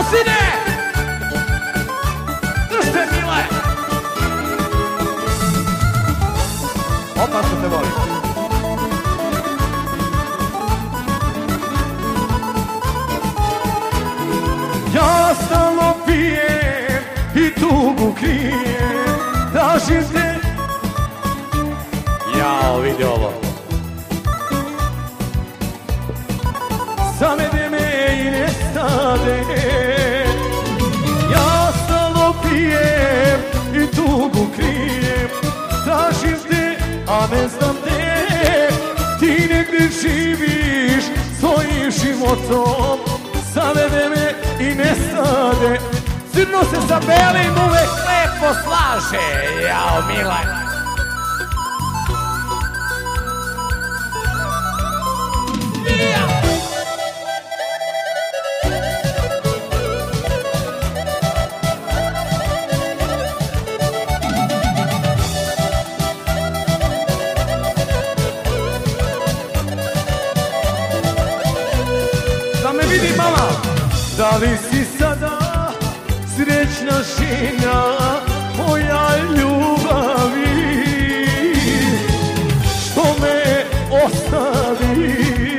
sine! Držite, mile! Opasno te volim. Ja stalno pijem i tugu krijem, tražim te. Jao, vidi ovo. Zavede me i nestade. Ja stalno pijem i tugu krijem, tražim te, a ne znam te. Ti negdje živiš svojim životom, zavede me i nestade. Crno se sa belim uvek lepo slaže. Jao, Milan. Da me vidi mama. Da li si sada srećna žena, moja ljubavi, što me ostavi?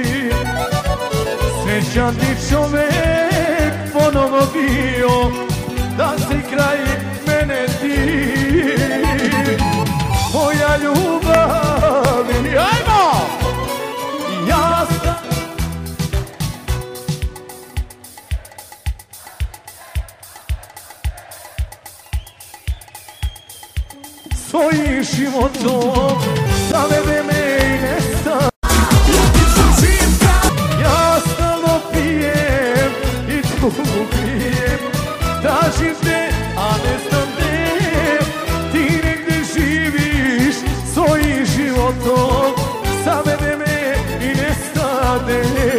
Srećan ti čovek ponovo bio, da si kraj mene ti, moja ljubavi. Ajmo! Ja sam svojim životom, zavede me i nestane. Ja stalno pijem i tugu krijem, tražim te, a ne znam te. Ti negdje živiš svojim životom, zavede me i nestane.